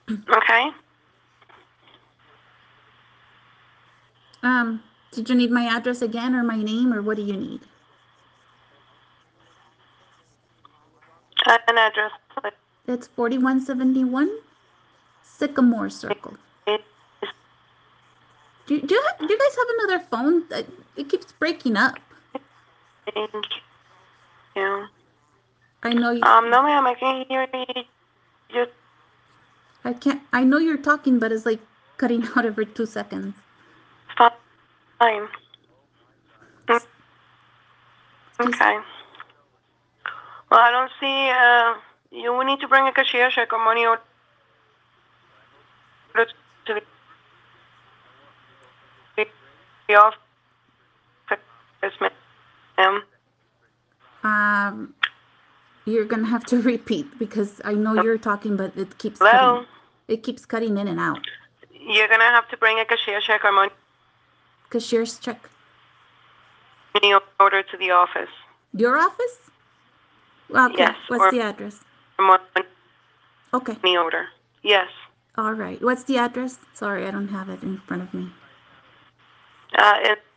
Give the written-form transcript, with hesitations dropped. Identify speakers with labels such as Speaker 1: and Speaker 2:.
Speaker 1: Okay.
Speaker 2: Did you need my address again or my name or what do you need?
Speaker 1: An address,
Speaker 2: It's 4171 Sycamore Circle.
Speaker 1: please.
Speaker 2: Do you guys have another phone? It keeps breaking up.
Speaker 1: Thank you.
Speaker 2: I know you.
Speaker 1: No, ma'am, I can hear you just
Speaker 2: I can't. I know you're talking, but it's like cutting out every 2 seconds.
Speaker 1: fine.
Speaker 2: Excuse.
Speaker 1: Okay. Well, I don't see, you will need to bring a cashier check or money order to the office, ma'am.
Speaker 2: Um, you're gonna have to repeat because I know you're talking, but it keeps cutting.
Speaker 1: Hello?
Speaker 2: It keeps cutting in and out.
Speaker 1: You're gonna have to bring a cashier check or money
Speaker 2: Cashier's check.
Speaker 1: order to the office.
Speaker 2: Your office? Okay.
Speaker 1: Yes,
Speaker 2: What's
Speaker 1: or
Speaker 2: the address? Okay.
Speaker 1: money order. Yes.
Speaker 2: All right. What's the address? Sorry, I don't have it in front of me.
Speaker 1: It's